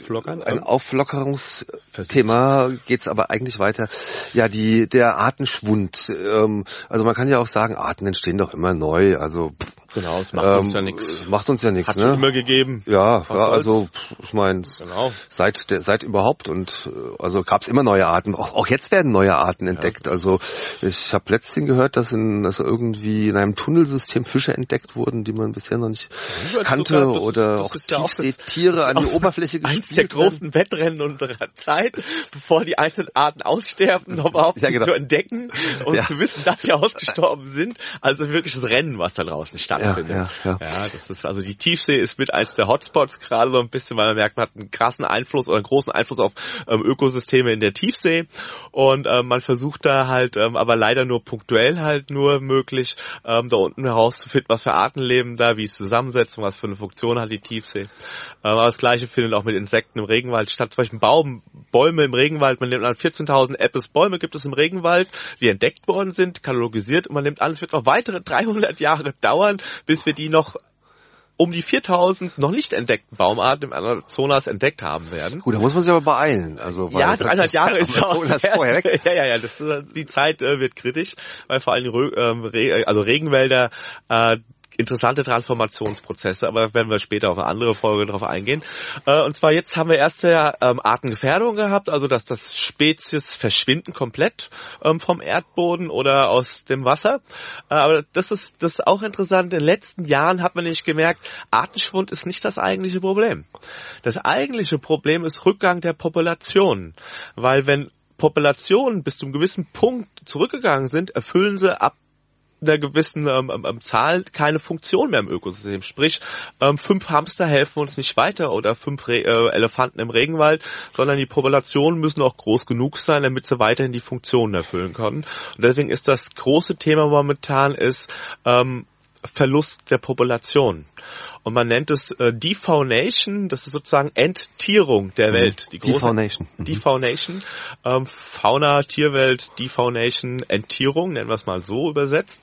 Auflockerungsthema geht's aber eigentlich weiter. Ja, der Artenschwund. Also man kann ja auch sagen, Arten entstehen doch immer neu. Also genau, es macht uns ja nichts. Macht uns ja nichts. Hat schon immer gegeben. Ja, also ich meine, genau. seit überhaupt und also gab's immer neue Arten. Auch jetzt werden neue Arten entdeckt. Ja. Also ich habe letztens gehört, dass irgendwie in einem Tunnelsystem Fische entdeckt wurden, die man bisher noch nicht kannte, oder auch Tiefseetiere an die Oberfläche gespielt. Eins der großen Wettrennen unserer Zeit, bevor die einzelnen Arten aussterben, noch überhaupt zu entdecken und zu wissen, dass sie ausgestorben sind. Also wirklich das Rennen, was da draußen stattfindet. Ja, das ist, also die Tiefsee ist mit eins der Hotspots gerade so ein bisschen, weil man merkt, man hat einen krassen Einfluss oder einen großen Einfluss auf Ökosysteme in der Tiefsee und man versucht da halt, aber leider nur punktuell halt nur möglich, da unten herauszufinden, was für Arten leben da, wie es Zusammensetzung, was für eine Funktion hat die Tiefsee. Aber das Gleiche findet auch mit Insekten im Regenwald statt. Zum Beispiel Bäume im Regenwald. Man nimmt an 14.000 Apis-Bäume gibt es im Regenwald, die entdeckt worden sind, katalogisiert. Und man nimmt an, es wird noch weitere 300 Jahre dauern, bis wir die noch um die 4.000 noch nicht entdeckten Baumarten im Amazonas entdeckt haben werden. Gut, da muss man sich aber beeilen. Also, ja, 300 Jahre ist Amazonas vorher weg. Ja, die Zeit wird kritisch, weil vor allem Regenwälder interessante Transformationsprozesse, aber da werden wir später auf eine andere Folge drauf eingehen. Und zwar jetzt haben wir erste Artengefährdung gehabt, also dass das Spezies verschwinden komplett vom Erdboden oder aus dem Wasser. Aber das ist auch interessant. In den letzten Jahren hat man nicht gemerkt, Artenschwund ist nicht das eigentliche Problem. Das eigentliche Problem ist Rückgang der Populationen, weil wenn Populationen bis zu einem gewissen Punkt zurückgegangen sind, erfüllen sie ab einer gewissen Zahl keine Funktion mehr im Ökosystem. Sprich, 5 Hamster helfen uns nicht weiter oder 5 Elefanten im Regenwald, sondern die Populationen müssen auch groß genug sein, damit sie weiterhin die Funktionen erfüllen können. Und deswegen ist das große Thema momentan Verlust der Population. Und man nennt es Defaunation, das ist sozusagen Enttierung der Welt. Die große Defaunation. Defaunation. Fauna, Tierwelt, Defaunation, Enttierung, nennen wir es mal so übersetzt.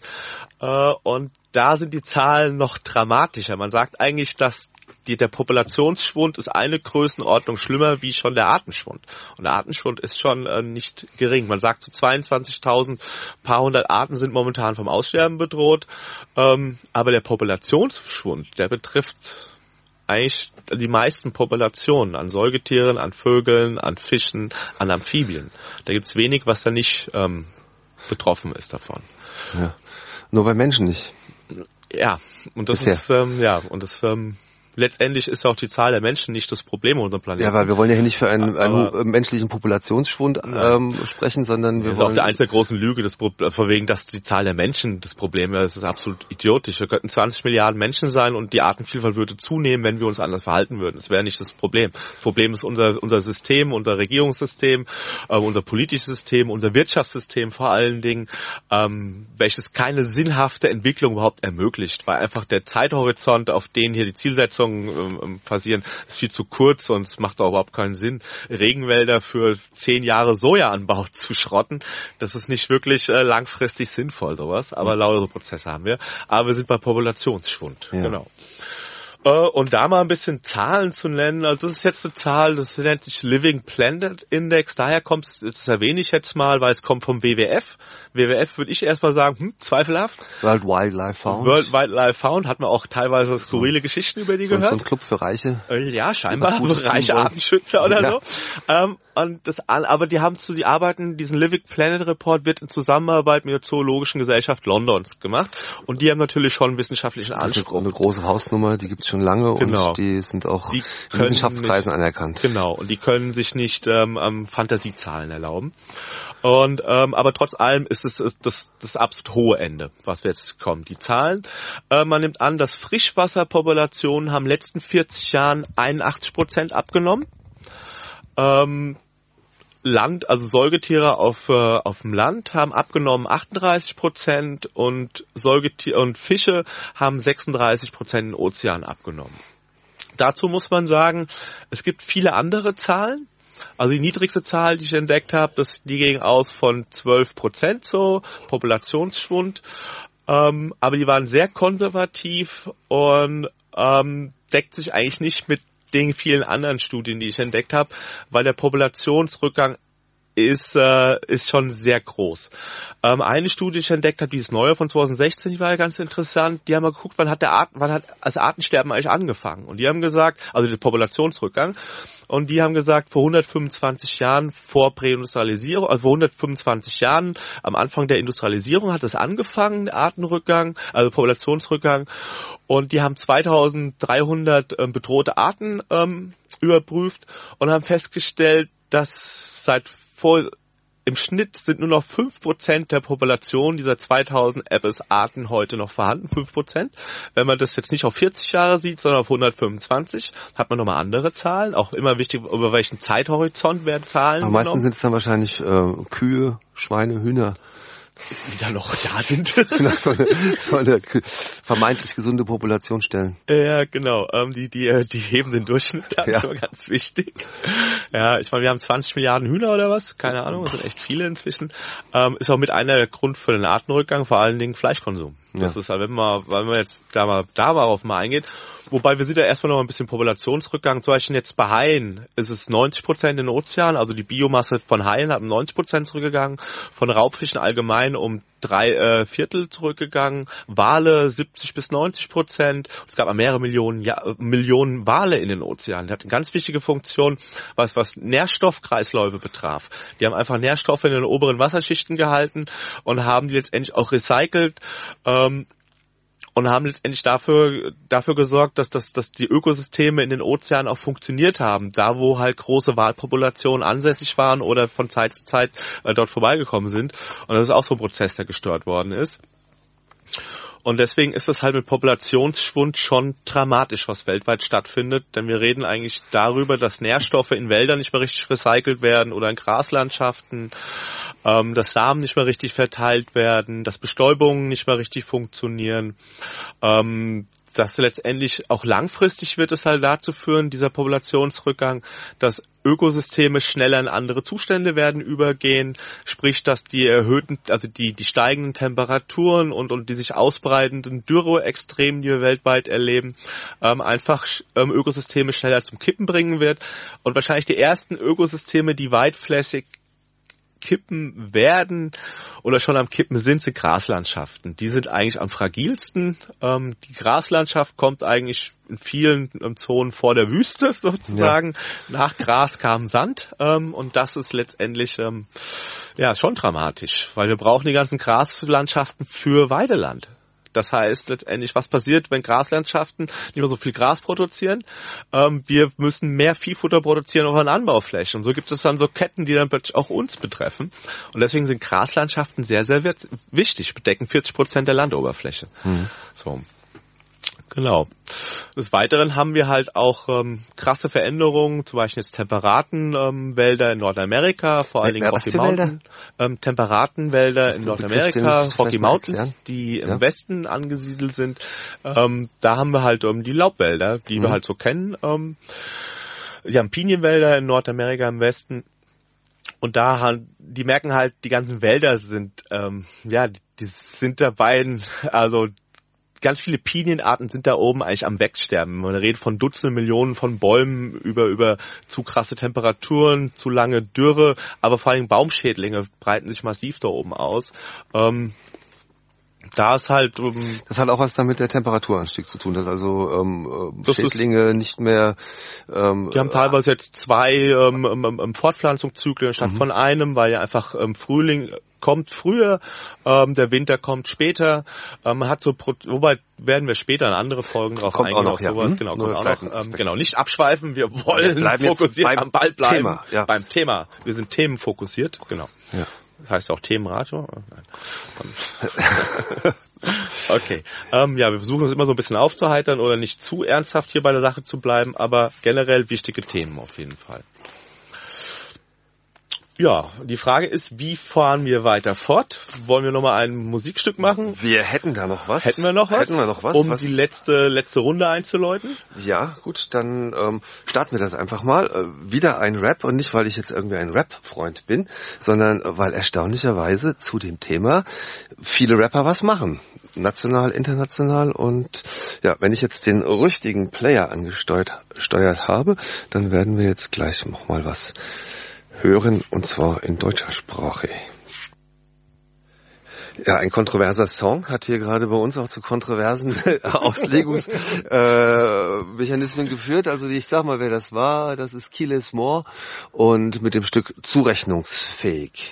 Und da sind die Zahlen noch dramatischer. Man sagt eigentlich, dass der Populationsschwund ist eine Größenordnung schlimmer wie schon der Artenschwund. Und der Artenschwund ist schon nicht gering. Man sagt, so 22.000 paar hundert Arten sind momentan vom Aussterben bedroht. Aber der Populationsschwund, der betrifft eigentlich die meisten Populationen an Säugetieren, an Vögeln, an Fischen, an Amphibien. Da gibt's wenig, was da nicht betroffen ist davon. Ja. Nur bei Menschen nicht. Ja, und das ist letztendlich ist auch die Zahl der Menschen nicht das Problem auf unserem Planeten. Ja, weil wir wollen ja hier nicht für einen menschlichen Populationsschwund sprechen, sondern wir wollen... Das ist auch der eins der großen Lüge, von wegen, dass die Zahl der Menschen das Problem ist. Das ist absolut idiotisch. Wir könnten 20 Milliarden Menschen sein und die Artenvielfalt würde zunehmen, wenn wir uns anders verhalten würden. Das wäre nicht das Problem. Das Problem ist unser System, unser Regierungssystem, unser politisches System, unser Wirtschaftssystem vor allen Dingen, welches keine sinnhafte Entwicklung überhaupt ermöglicht, weil einfach der Zeithorizont, auf den hier die Zielsetzungen passieren, ist viel zu kurz und es macht auch überhaupt keinen Sinn, Regenwälder für 10 Jahre Sojaanbau zu schrotten. Das ist nicht wirklich langfristig sinnvoll, sowas. Aber lautere Prozesse haben wir. Aber wir sind bei Populationsschwund. Ja. Genau. Und da mal ein bisschen Zahlen zu nennen, also das ist jetzt eine Zahl, das nennt sich Living Planet Index, daher kommt es, das erwähne ich jetzt mal, weil es kommt vom WWF. WWF würde ich erstmal sagen, zweifelhaft. World Wildlife Found. World Wildlife Found, hat man auch teilweise skurrile Geschichten über die gehört. So ein Club für Reiche. Ja, scheinbar, reiche Artenschützer oder so. Aber die arbeiten, diesen Living Planet Report wird in Zusammenarbeit mit der Zoologischen Gesellschaft Londons gemacht und die haben natürlich schon einen wissenschaftlichen Anspruch. Das ist eine große Hausnummer, die gibt's schon lange und die sind auch in Wissenschaftskreisen anerkannt. Genau, und die können sich nicht Fantasiezahlen erlauben. Und aber trotz allem ist es das absolut hohe Ende, was wir jetzt kommen. Die Zahlen, man nimmt an, dass Frischwasserpopulationen haben in den letzten 40 Jahren 81% abgenommen. Also Säugetiere auf dem Land haben abgenommen 38% und und Fische haben 36% im Ozean abgenommen. Dazu muss man sagen, es gibt viele andere Zahlen. Also die niedrigste Zahl, die ich entdeckt habe, die ging aus von 12% so, Populationsschwund. Aber die waren sehr konservativ und deckt sich eigentlich nicht mit den vielen anderen Studien, die ich entdeckt habe, weil der Populationsrückgang ist schon sehr groß. Eine Studie, die ich entdeckt habe, die ist neuer von 2016, die war ja ganz interessant. Die haben mal geguckt, wann hat das Artensterben eigentlich angefangen? Und die haben gesagt, also der Populationsrückgang, und die haben gesagt, vor 125 Jahren vor Präindustrialisierung, also vor 125 Jahren am Anfang der Industrialisierung hat es angefangen, der Artenrückgang, also Populationsrückgang. Und die haben 2300 bedrohte Arten überprüft und haben festgestellt, dass im Schnitt sind nur noch 5% der Population dieser 2000 Apis-Arten heute noch vorhanden, 5%. Wenn man das jetzt nicht auf 40 Jahre sieht, sondern auf 125, hat man nochmal andere Zahlen. Auch immer wichtig, über welchen Zeithorizont werden Zahlen genommen. Am meisten sind es dann wahrscheinlich Kühe, Schweine, Hühner. Die da noch da sind. Das soll eine vermeintlich gesunde Population stellen. Ja, genau. Die heben den Durchschnitt, das ist immer ganz wichtig. Ja, ich meine, wir haben 20 Milliarden Hühner oder was? Keine Ahnung, das sind echt viele inzwischen. Ist auch mit einer der Grund für den Artenrückgang, vor allen Dingen Fleischkonsum. Das ist halt, wenn man jetzt darauf mal eingeht. Wobei wir sehen ja erstmal noch ein bisschen Populationsrückgang. Zum Beispiel jetzt bei Haien ist es 90% in den Ozeanen, also die Biomasse von Haien hat um 90% zurückgegangen, von Raubfischen allgemein um 3/4 zurückgegangen, Wale 70-90%. Es gab mehrere Millionen Wale in den Ozeanen. Die hatten eine ganz wichtige Funktion, was Nährstoffkreisläufe betraf. Die haben einfach Nährstoffe in den oberen Wasserschichten gehalten und haben die letztendlich auch recycelt, und haben letztendlich dafür gesorgt, dass die Ökosysteme in den Ozeanen auch funktioniert haben. Da, wo halt große Walpopulationen ansässig waren oder von Zeit zu Zeit dort vorbeigekommen sind. Und das ist auch so ein Prozess, der gestört worden ist. Und deswegen ist das halt mit Populationsschwund schon dramatisch, was weltweit stattfindet. Denn wir reden eigentlich darüber, dass Nährstoffe in Wäldern nicht mehr richtig recycelt werden oder in Graslandschaften, dass Samen nicht mehr richtig verteilt werden, dass Bestäubungen nicht mehr richtig funktionieren, dass letztendlich auch langfristig wird es halt dazu führen, dieser Populationsrückgang, dass Ökosysteme schneller in andere Zustände werden übergehen, sprich, dass die die steigenden Temperaturen und die sich ausbreitenden Dürreextremen, die wir weltweit erleben, Ökosysteme schneller zum Kippen bringen wird und wahrscheinlich die ersten Ökosysteme, die weitflächig kippen werden oder schon am Kippen sind Graslandschaften. Die sind eigentlich am fragilsten. Die Graslandschaft kommt eigentlich in vielen Zonen vor der Wüste sozusagen. Ja. Nach Gras kam Sand und das ist letztendlich schon dramatisch, weil wir brauchen die ganzen Graslandschaften für Weideland. Das heißt letztendlich, was passiert, wenn Graslandschaften nicht mehr so viel Gras produzieren? Wir müssen mehr Viehfutter produzieren auf den Anbauflächen. Und so gibt es dann so Ketten, die dann plötzlich auch uns betreffen. Und deswegen sind Graslandschaften sehr, sehr wichtig. Bedecken 40% der Landoberfläche. So. Genau. Des Weiteren haben wir halt auch krasse Veränderungen, zum Beispiel jetzt Temperatenwälder in Nordamerika, vor allen Dingen Rocky Mountains. Temperatenwälder in Nordamerika, Rocky Mountains, die im Westen angesiedelt sind. Da haben wir halt die Laubwälder, die wir halt so kennen. Wir haben Pinienwälder in Nordamerika im Westen. Und die merken halt, die ganzen Wälder sind, die sind dabei, also ganz viele Pinienarten sind da oben eigentlich am Wegsterben. Man redet von Dutzenden Millionen von Bäumen über zu krasse Temperaturen, zu lange Dürre, aber vor allem Baumschädlinge breiten sich massiv da oben aus. Da ist halt... das hat auch was damit der Temperaturanstieg zu tun, dass also Schädlinge nicht mehr... die haben teilweise jetzt 2 Fortpflanzungszyklen statt von einem, weil ja einfach Frühling kommt früher, der Winter kommt später. Man hat so, wobei werden wir später in andere Folgen drauf kommt eingehen. Auch noch, sowas. Ja. Genau, kommt auch noch. Genau, nicht abschweifen, wir wollen fokussiert am Ball bleiben. Thema, ja. Beim Thema. Wir sind themenfokussiert, genau. Ja. Das heißt auch Themenradio? Nein. Okay. Ja, wir versuchen uns immer so ein bisschen aufzuheitern oder nicht zu ernsthaft hier bei der Sache zu bleiben, aber generell wichtige Themen auf jeden Fall. Ja, die Frage ist, wie fahren wir weiter fort? Wollen wir nochmal ein Musikstück machen? Wir hätten da noch was. Hätten wir noch was? Um die letzte Runde einzuläuten? Ja, gut, dann starten wir das einfach mal. Wieder ein Rap und nicht, weil ich jetzt irgendwie ein Rap-Freund bin, sondern weil erstaunlicherweise zu dem Thema viele Rapper was machen. National, international und ja, wenn ich jetzt den richtigen Player angesteuert habe, dann werden wir jetzt gleich nochmal was hören, und zwar in deutscher Sprache. Ja, ein kontroverser Song hat hier gerade bei uns auch zu kontroversen Auslegungsmechanismen geführt. Also ich sag mal, wer das war, das ist Keyless More und mit dem Stück Zurechnungsfähig.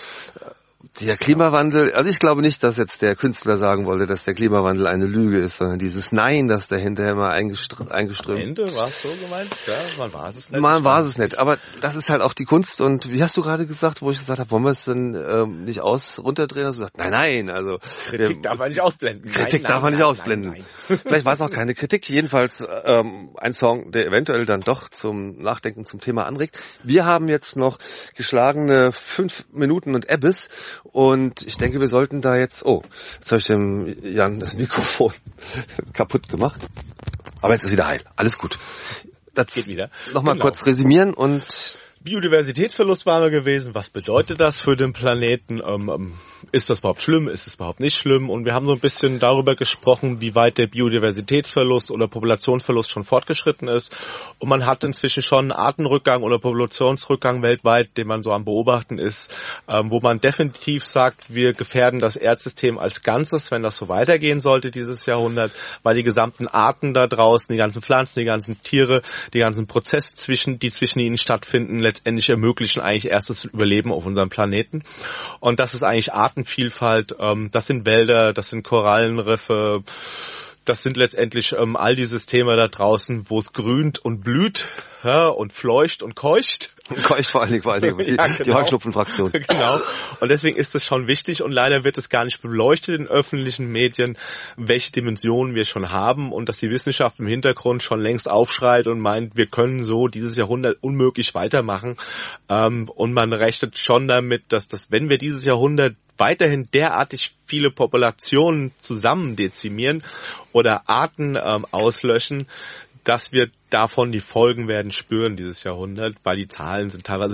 Der Klimawandel, also ich glaube nicht, dass jetzt der Künstler sagen wollte, dass der Klimawandel eine Lüge ist, sondern dieses Nein, das dahinter immer eingeströmt. Ende war es so gemeint? Ja, man weiß es nicht. Man weiß es nicht, aber das ist halt auch die Kunst und wie hast du gerade gesagt, wo ich gesagt habe, wollen wir es denn nicht runterdrehen? Hast du gesagt, nein, also... Kritik darf man nicht ausblenden. Kritik darf man nicht ausblenden. Nein. Vielleicht war es auch keine Kritik, jedenfalls ein Song, der eventuell dann doch zum Nachdenken zum Thema anregt. Wir haben jetzt noch geschlagene 5 Minuten und Ebbes. Und ich denke, wir sollten da jetzt... Oh, jetzt habe ich dem Jan das Mikrofon kaputt gemacht. Aber jetzt ist wieder heil. Alles gut. Das geht wieder. Nochmal kurz resümieren und... Biodiversitätsverlust war wir gewesen. Was bedeutet das für den Planeten? Ist das überhaupt schlimm? Ist es überhaupt nicht schlimm? Und wir haben so ein bisschen darüber gesprochen, wie weit der Biodiversitätsverlust oder Populationsverlust schon fortgeschritten ist. Und man hat inzwischen schon einen Artenrückgang oder Populationsrückgang weltweit, den man so am Beobachten ist, wo man definitiv sagt, wir gefährden das Erdsystem als Ganzes, wenn das so weitergehen sollte dieses Jahrhundert, weil die gesamten Arten da draußen, die ganzen Pflanzen, die ganzen Tiere, die ganzen Prozesse, die zwischen ihnen stattfinden, letztendlich ermöglichen eigentlich erst das Überleben auf unserem Planeten. Und das ist eigentlich Artenvielfalt, das sind Wälder, das sind Korallenriffe, das sind letztendlich all die Systeme da draußen, wo es grünt und blüht, ja, und fleucht und keucht. Keucht vor allen Dingen. Ja, genau. Die Heuschnupfenfraktion. Genau. Und deswegen ist es schon wichtig und leider wird es gar nicht beleuchtet in öffentlichen Medien, welche Dimensionen wir schon haben und dass die Wissenschaft im Hintergrund schon längst aufschreit und meint, wir können so dieses Jahrhundert unmöglich weitermachen. Und man rechnet schon damit, dass wenn wir dieses Jahrhundert weiterhin derartig viele Populationen zusammen dezimieren oder Arten auslöschen, dass wir davon die Folgen werden spüren dieses Jahrhundert, weil die Zahlen sind teilweise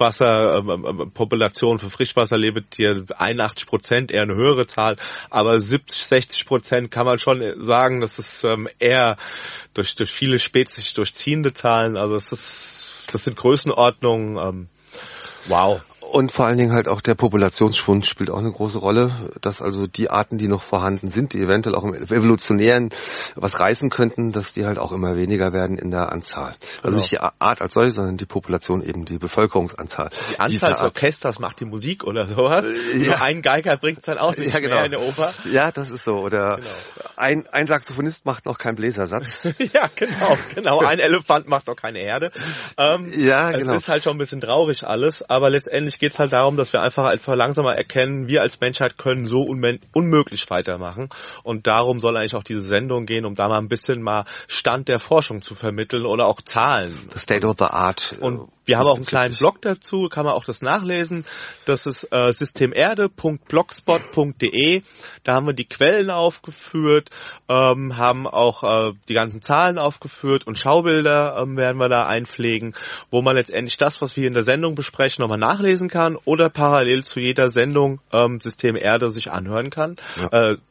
Population für Frischwasser lebt hier 81%, eher eine höhere Zahl, aber 70-60% kann man schon sagen, das ist eher durch viele Spezies durchziehende Zahlen, also das sind Größenordnungen, wow. Und vor allen Dingen halt auch der Populationsschwund spielt auch eine große Rolle, dass also die Arten, die noch vorhanden sind, die eventuell auch im Evolutionären was reißen könnten, dass die halt auch immer weniger werden in der Anzahl. Also nicht die Art als solche, sondern die Population, eben die Bevölkerungsanzahl. Die Anzahl des Orchesters macht die Musik oder sowas. Nur ein Geiger bringt es dann auch nicht mehr in der Oper. Ja, das ist so. Oder ein Saxophonist macht noch keinen Bläsersatz. Ja, genau. Ein Elefant macht noch keine Herde. Es ist halt schon ein bisschen traurig alles, aber letztendlich geht es halt darum, dass wir einfach langsamer erkennen, wir als Menschheit können so unmöglich weitermachen. Und darum soll eigentlich auch diese Sendung gehen, um da mal ein bisschen Stand der Forschung zu vermitteln oder auch Zahlen. The State of the Art. Und wir haben auch einen kleinen Blog dazu, kann man auch das nachlesen. Das ist systemerde.blogspot.de. Da haben wir die Quellen aufgeführt, haben auch die ganzen Zahlen aufgeführt und Schaubilder werden wir da einpflegen, wo man letztendlich das, was wir in der Sendung besprechen, nochmal nachlesen kann oder parallel zu jeder Sendung System Erde sich anhören kann. Ja.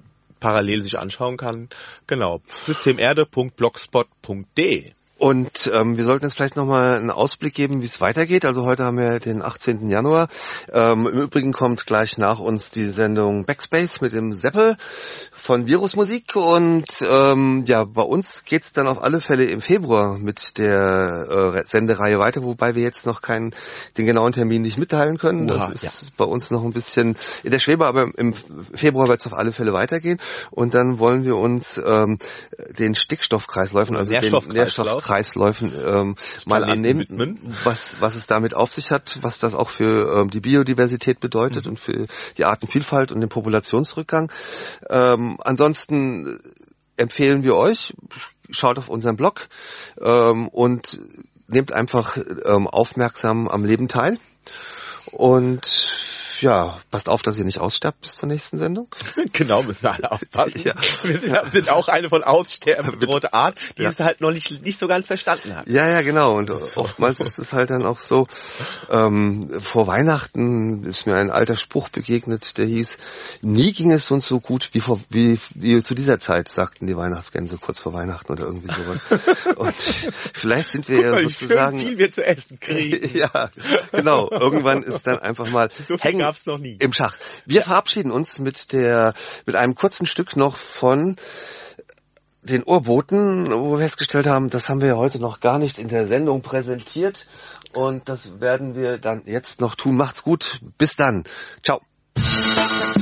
parallel sich anschauen kann. Genau. systemerde.blogspot.de. Und wir sollten jetzt vielleicht nochmal einen Ausblick geben, wie es weitergeht. Also heute haben wir den 18. Januar. Im Übrigen kommt gleich nach uns die Sendung Backspace mit dem Seppel von Virusmusik. Und bei uns geht's dann auf alle Fälle im Februar mit der Sendereihe weiter, wobei wir jetzt noch den genauen Termin nicht mitteilen können. Das ist bei uns noch ein bisschen in der Schwebe, aber im Februar wird es auf alle Fälle weitergehen. Und dann wollen wir uns den Stickstoffkreisläufen, also den Nährstoffkreisläufen mal annehmen, was es damit auf sich hat, was das auch für die Biodiversität bedeutet und für die Artenvielfalt und den Populationsrückgang. Ansonsten empfehlen wir euch, schaut auf unseren Blog und nehmt einfach aufmerksam am Leben teil. Und ja, passt auf, dass ihr nicht aussterbt bis zur nächsten Sendung. Genau, müssen wir alle aufpassen. Ja. Wir sind auch eine von Aussterben bedrohte Art, die es halt noch nicht so ganz verstanden hat. Ja, genau. Und oftmals ist es halt dann auch so, vor Weihnachten ist mir ein alter Spruch begegnet, der hieß, nie ging es uns so gut wie zu dieser Zeit, sagten die Weihnachtsgänse kurz vor Weihnachten oder irgendwie sowas. Und vielleicht sind wir ja sozusagen... Wie viel wir zu essen kriegen. Ja, genau. Irgendwann ist dann einfach mal so hängen noch nie. Im Schach. Wir verabschieden uns mit einem kurzen Stück noch von den Ohrboten, wo wir festgestellt haben, das haben wir ja heute noch gar nicht in der Sendung präsentiert und das werden wir dann jetzt noch tun. Macht's gut. Bis dann. Ciao.